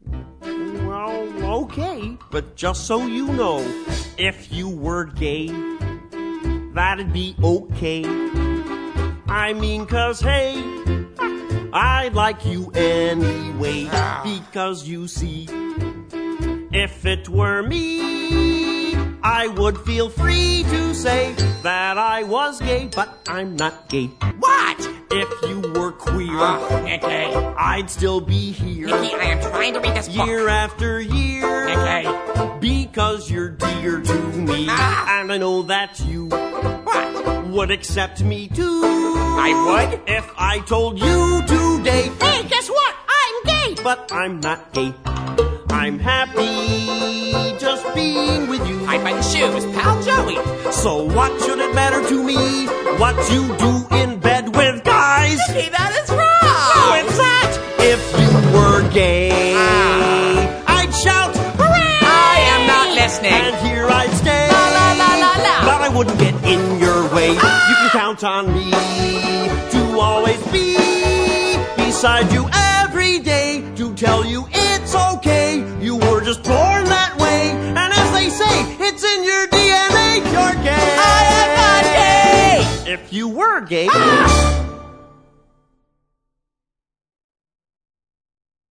Well, okay, but just so you know, if you were gay, that'd be okay. I mean, 'cause hey, I like you anyway. Because you see, if it were me, I would feel free to say that I was gay, but I'm not gay. What? If you were queer, Nicky. I'd still be here. Nicky, I am trying to read this book. Year after year. Nicky. Because you're dear to me. And I know that you would accept me too. I would? If I told you today, Hey, guess what? I'm gay. but I'm not gay. I'm happy just being with you. I buy the shoes, pal Joey. So what should it matter to me what you do in bed with guys? Nicky, that is wrong. No, it's not. If you were gay, I'd shout, hooray! I am not listening. And here I'd stay. La, la, la, la, la. But I wouldn't get in your way. You can count on me to always be beside you every day to tell you it's okay. You were just born that way. And as they say, it's in your DNA. You're gay. I am not gay. If you were gay...